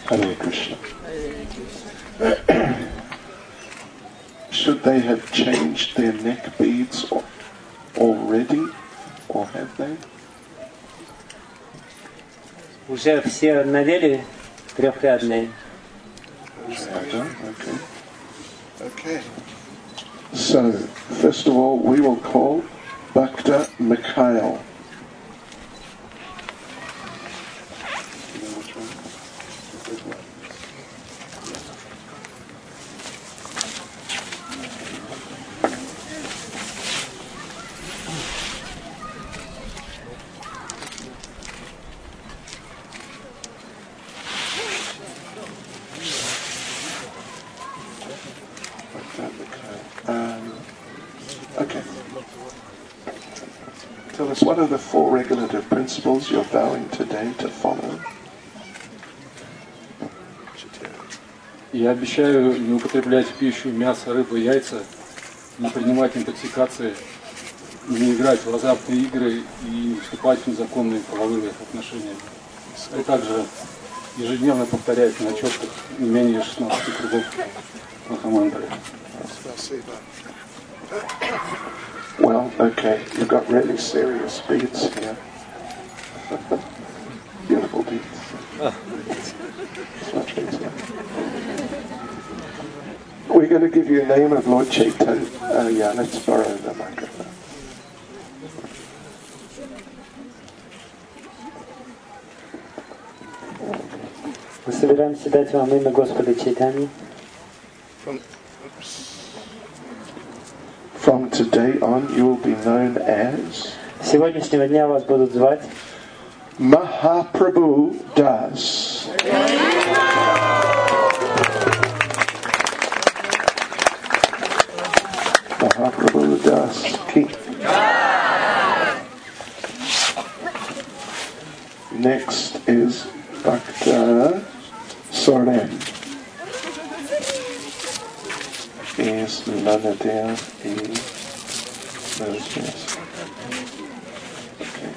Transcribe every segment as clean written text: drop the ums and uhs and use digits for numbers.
Hare Krishna. Should they have changed their neck beads already, or have they? Уже все надели трехрядные. Okay. So, first of all, we will call Bhakta Mikhail. Okay. Tell us, what are the four regulative principles you're vowing today to follow? Я обещаю не употреблять в пищу мясо, рыбу, яйца, не принимать интоксикации, не играть в азартные игры и не вступать в незаконные половые отношения. И также ежедневно повторять на четках не менее 16 кругов Махамантры. Well, okay, you've got really serious beads here. Beautiful beads. It's much easier. We're going to give you a name of Lord Chaitanya. Yeah, let's borrow the microphone. Мы собираемся дать вам имя Господа Чайтаньи. From today on, you will be known as С сегодняшнего дня вас будут звать Mahaprabhu Das. Mahaprabhu Das Ki. Next is Bhakta Soren. Is none there in those yes. Okay.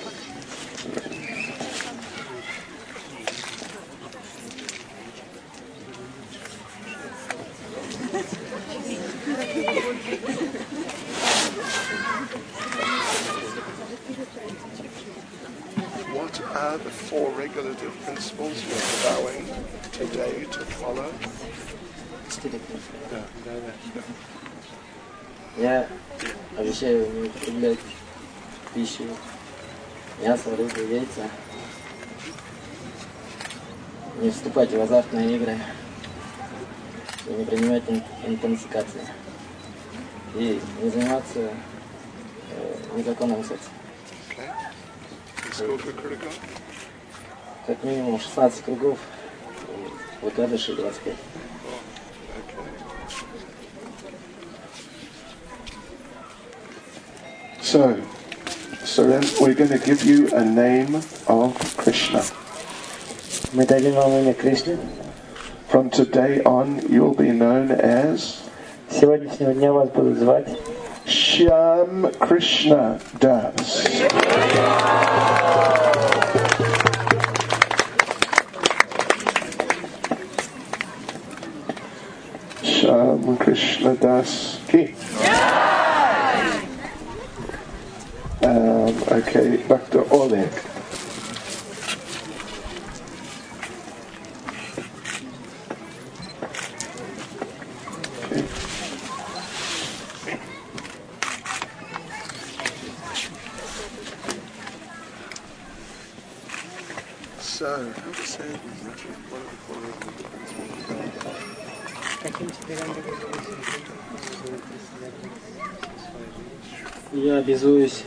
What are the four regulative principles you're vowing today to follow? Я обещаю не употреблять пищу, мясо, рыбу, яйца, не вступать в азартные игры и не принимать интоксикации и не заниматься незаконным сексом. Как минимум 16 кругов, вот Адыши 25. So, Soren, we're going to give you a name of Krishna. Мы дадим вам имя Кришны. From today on, you'll be known as С сегодняшнего дня вас будут звать Shyam Krishna Das. Shyam Krishna Das Ki. Okay, Dr. Oleg. Okay. So, how to say it? What are the four Я обязуюсь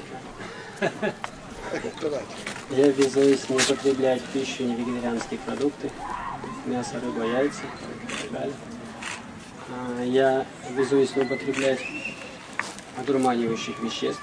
не употреблять в пищу невегетарианские продукты, мясо, рыба, яйца и так далее. Я обязуюсь не употреблять одурманивающих веществ,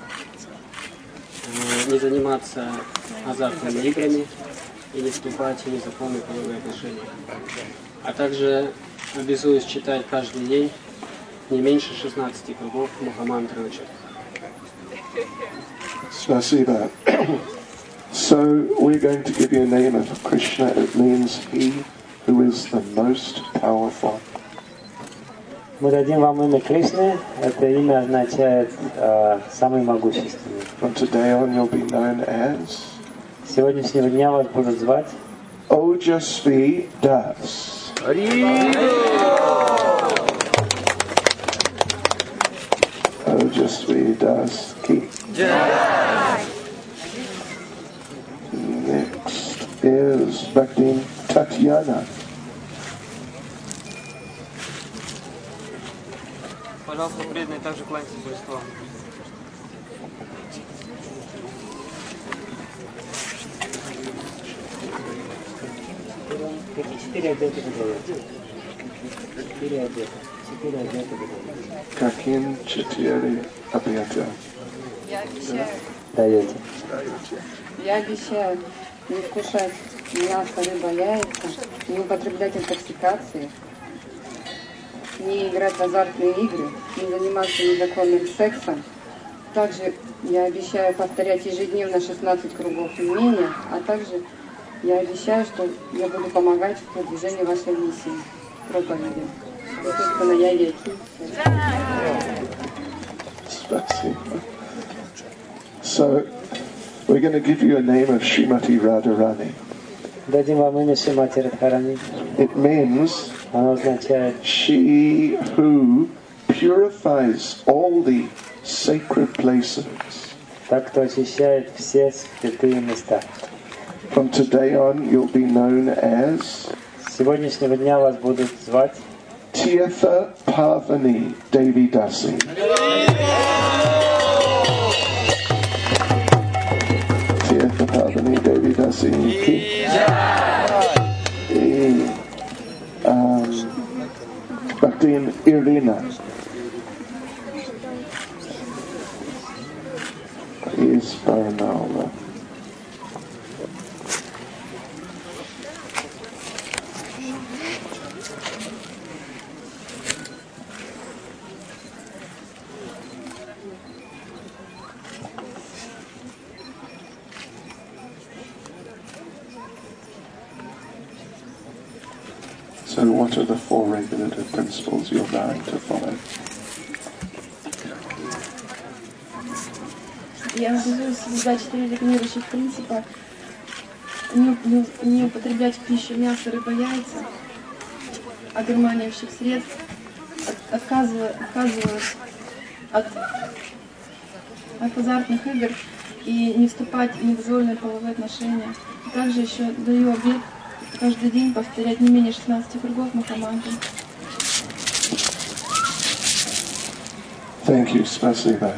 не заниматься азартными играми и не вступать в незаконные половые отношения. А также обязуюсь читать каждый день не меньше 16 кругов Махамантры учат. Spasiba. So we're going to give you a name of Krishna. It means he who is the most powerful. Мы дадим вам имя Кришны. Это имя означает самый могущественный. From today on you'll be known as С сегодняшнего дня вас будут звать Ojasvi Das. Ojasvi Das Ki. Next is Bhakti Tatyana. Пожалуйста, преданные также кланяйтесь божествам. Какие 4 одета вы даете? 4 одета. 4 одета вы даете. Kakin Chitiri Abhyata. Я обещаю, Даете. я обещаю не вкушать мясо, рыба, яйца, не употреблять интоксикации, не играть в азартные игры, не заниматься незаконным сексом. Также я обещаю повторять ежедневно 16 кругов имения, а также я обещаю, что я буду помогать в продвижении вашей миссии, проповеди. Естественно, я Яки. Spasiba. So we're going to give you a name of Srimati Radharani. Дадим вам имя Шримати Радхарани. It means Оно означает she who purifies all the sacred places. так, кто очищает все святые места. From today on, you'll be known as С сегодняшнего дня вас будут звать Tirtha Pavani Devi Dasi. Tirtha Pavani Devi Dasi. Bhaktin Irina is Baranala. So what are the 4 regulative principles you're going to follow? Я обязуюсь соблюдать 4 регулирующих принципа. Не употреблять в пищу мясо, рыба, яйца, одурманивающих средств, отказываюсь от азартных игр и не вступать в недозволенные половые отношения. Также еще даю обет каждый день повторять не менее 16 кругов Махамантры. Thank you, Spasiba.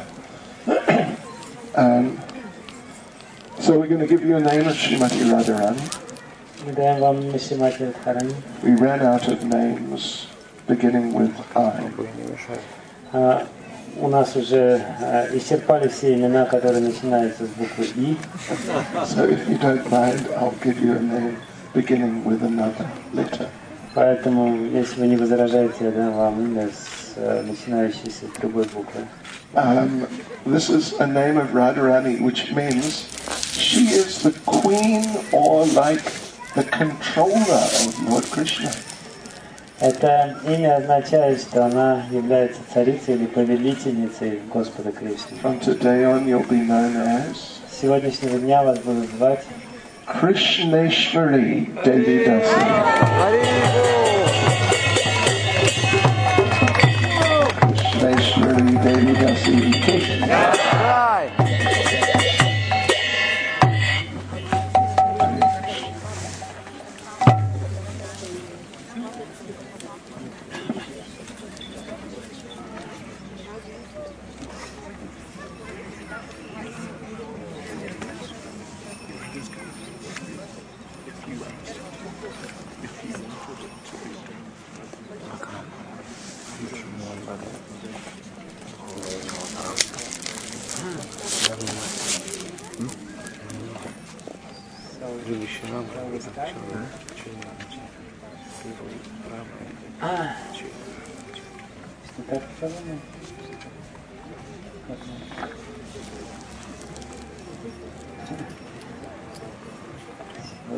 So we're going to give you a name of Srimati Radharani. Мы даем вам имя Шримати Радхарани. We ran out of names beginning with I. У нас уже исчерпали все имена, которые начинаются с буквы И. So if you don't mind, I'll give you a name beginning with another letter. Поэтому, если вы не возражаете, я дам вам имя, начинающееся с другой буквы. This is a name of Radharani, which means she is the queen or like the controller of Lord Krishna. Это имя означает, что она является царицей или повелительницей Господа Кришны. From today on, you'll be known as С сегодняшнего дня вас будут звать Krishneshwari Devi Dasi. Krishneshwari Devi Dasi.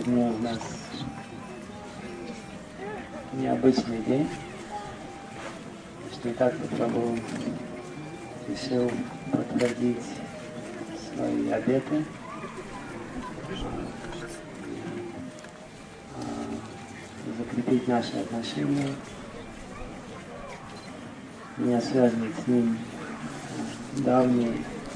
Сегодня у нас необычный день. Что так попробовал, решил подтвердить свои обеты. Закрепить наши отношения. Меня связывает с ним давние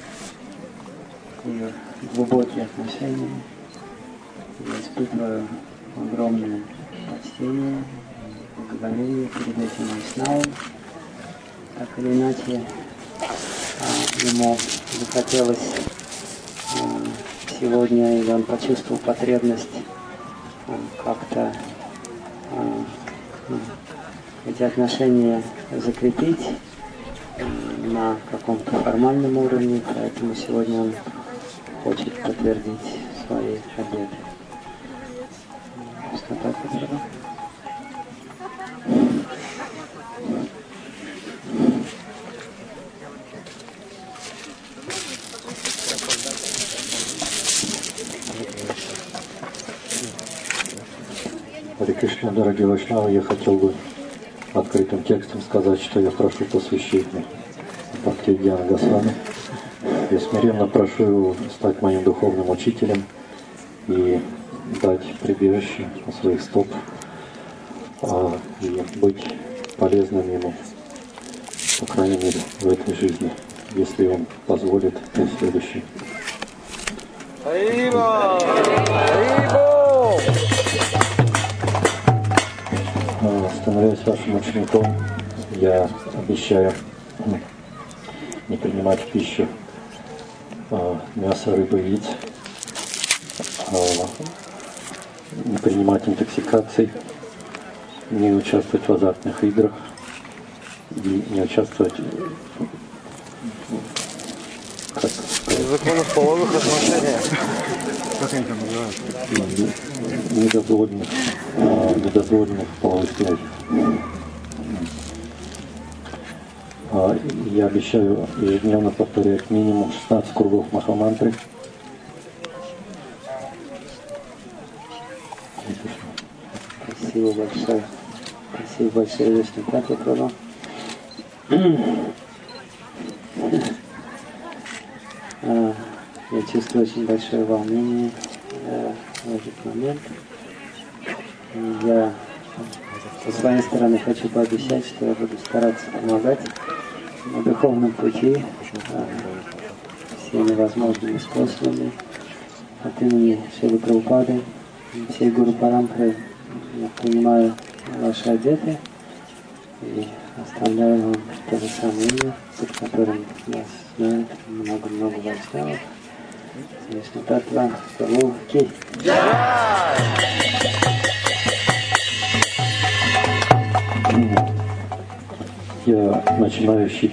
и глубокие отношения. Я испытываю огромное почтение, благодарение перед этим Вайшнавом. Так или иначе, ему захотелось сегодня, или он почувствовал потребность как-то эти отношения закрепить на каком-то формальном уровне, поэтому сегодня он хочет подтвердить свои обеты. Что так это? Харе Кришна, дорогие вайшнавы, я хотел бы открытым текстом сказать, что я прошу посвящения Бхактивидьяна Госвами. Я смиренно прошу его стать моим духовным учителем и дать прибежище у своих стоп и быть полезным ему, по крайней мере, в этой жизни, если он позволит и в следующей. Становясь вашим учеником, я обещаю не принимать в пищу мясо, рыбы, яиц, не принимать интоксикаций, не участвовать в азартных играх и не участвовать в законах половых отношений. Как они там называются? Недозволенных половых связей. Я обещаю ежедневно повторять минимум 16 кругов махамантры. Спасибо большое. Спасибо большое, Вишну Прабху. Я чувствую очень большое волнение в этот момент. Я со своей стороны хочу пообещать, что я буду стараться помогать на духовном пути всеми возможными способами. От имени Шрилы Прабхупады, всей Гуру Парампры я принимаю ваши обеты и оставляю вам то же самое имя, под которым нас знает много-много вайшнавов. Вишну Татва Прабху Ки. Я начинающий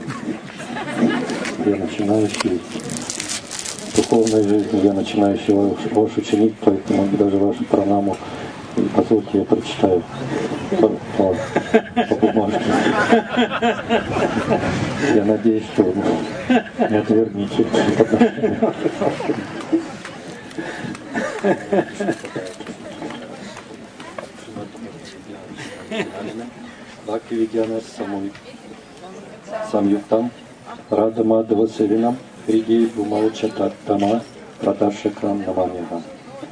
в духовной жизни, я начинающий ваш ученик, поэтому даже вашу пранаму, позвольте, я прочитаю по бумажке. Я надеюсь, что вы не отвергнете. Бхактивидьяна Самюктам Рада Мадхава Севинам Хриди Бумауча Таттама Пратаршакрам Намамьяха.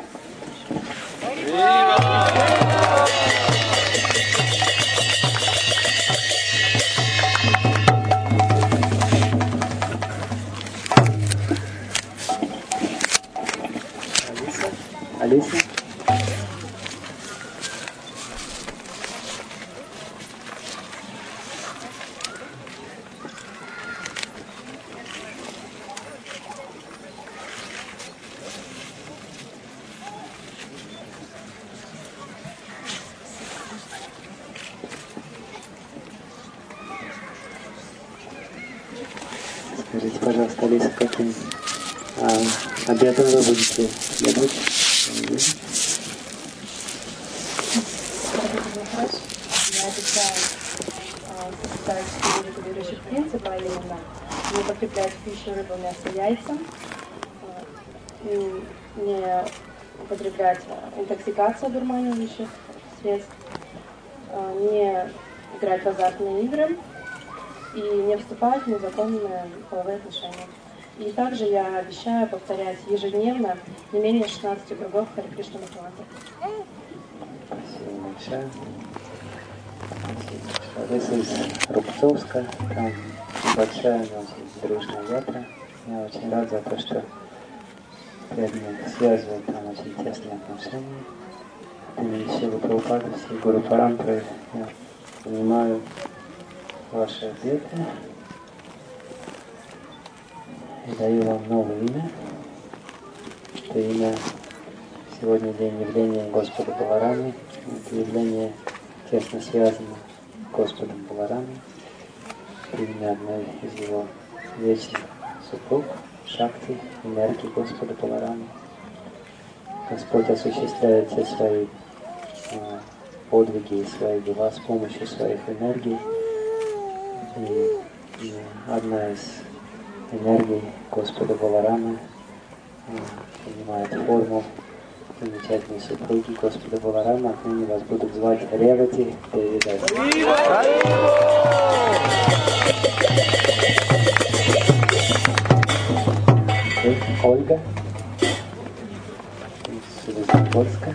Алиса? Скажите, пожалуйста, Алиса, каким обедом вы будете следовать? Я обещаю соблюдать 4 регулирующих принципа, а именно не употреблять в пищу рыбу, мясо, яйца, не употреблять интоксикацию одурманивающих средств, не играть в азартные игры и не вступать в незаконные половые отношения. И также я обещаю повторять ежедневно не менее 16 кругов Харе Кришна Махамантры. Спасибо большое. Здесь из Рубцовска, там большая, очень дружная ветра. Я очень рад за то, что преданные связывают там очень тесные отношения. От имени Шрилы Прабхупады, всей Гуру Парампры, я принимаю ваши ответы и даю вам новое имя. Это имя сегодня день явления Господа Баларами. Это явление тесно связано с Господом Баларами. Это имя одной из его вечных супруг, Шакти, энергии Господа Баларами. Господь осуществляет все свои подвиги и свои дела с помощью своих энергий. И одна из энергий Господа Баларамы принимает форму замечательной супруги Господа Баларама. Отныне вас будут звать Ревати Девидаси. Ольга из Железногорска.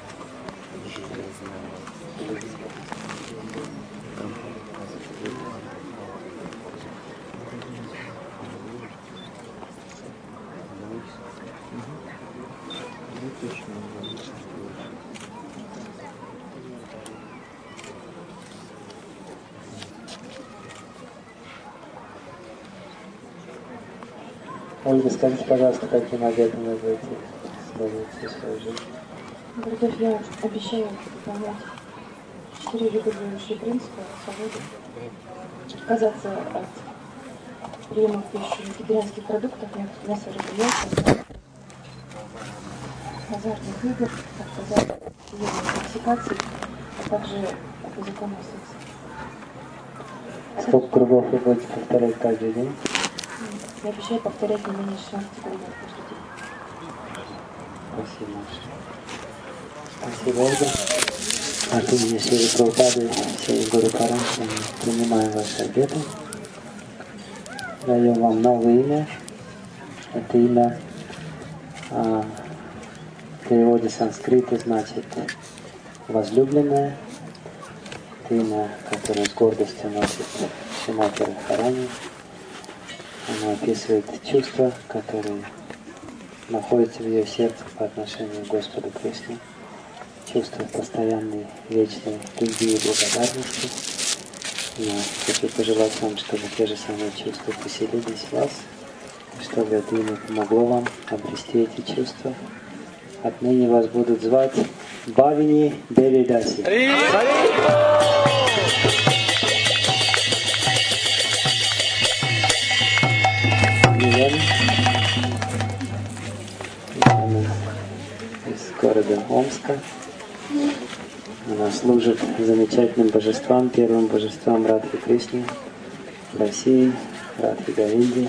Ольга, скажите, пожалуйста, каким обетом вы будете следовать всю свою жизнь? Гурдев, я обещаю выполнять 4 регулирующие принципа свободы, отказаться от приема в пищу вегетарианских продуктов, мяса, рыбы, яйца, азартных игр, отказаться от интоксикации, а также от незаконного секса. Сколько кругов вы будете повторять каждый день? Я обещаю повторять не менее 16 кругов каждый день. Спасибо, Ольга. От имени Шрилы Прабхупады, всей Гуру Парампры, мы принимаем ваши обеты. Даем вам новое имя. Это имя в переводе с санскрита значит возлюбленная. Это имя, которое с гордостью носит Шримати Радхарани. Оно описывает чувства, которые находятся в ее сердце по отношению к Господу Кришне. Чувство постоянной, вечной любви и благодарности. Я хочу пожелать вам, чтобы те же самые чувства поселились в вас, чтобы это имя помогло вам обрести эти чувства. Отныне вас будут звать Бхавини Девидаси. Из города Омска. Она служит замечательным божествам, первым божествам Радхи Кришны в России, Радхи Говинди.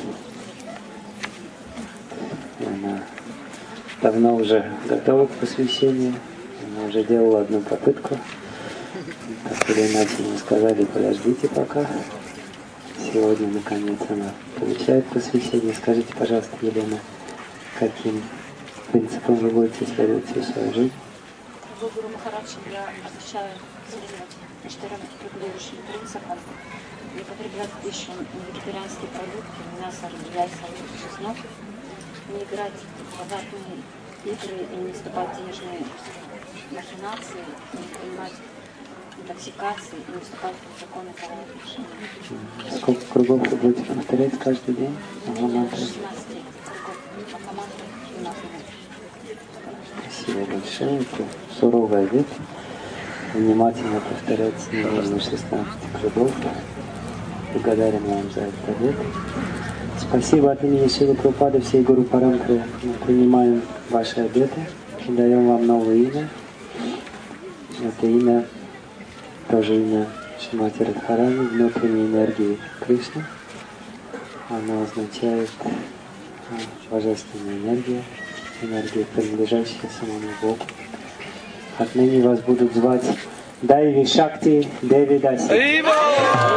Она давно уже готова к посвящению. Она уже делала одну попытку. Так или иначе мы сказали, подождите пока. Сегодня, наконец, она получает посвящение. Скажите, пожалуйста, Елена, каким принципом вы будете следовать всю свою жизнь? Гуру Махарадж, я обещаю следовать 4 регулирующим принципам: не употреблять в пищу вегетарианские продукты, мясо, рыбу, яйца, чеснок, не играть в азартные игры и не вступать в денежные махинации, не принимать интоксикации и не вступать в незаконные половые отношения. Сколько кругов вы будете повторять каждый день? 16 кругов Махамантры, 12. Спасибо большое. Это суровый обет. Внимательно повторять не менее 16 кругов. Благодарен вам за этот обет. Спасибо от имени Шрилы Прабхупады, всей Гуру Парампры. Мы принимаем ваши обеты и даем вам новое имя. Это имя, тоже имя Шримати Радхарани, внутренней энергии Кришны. Оно означает божественная энергия, энергии, принадлежащие самому Богу. Отныне вас будут звать Дайви Шакти Деви Даси.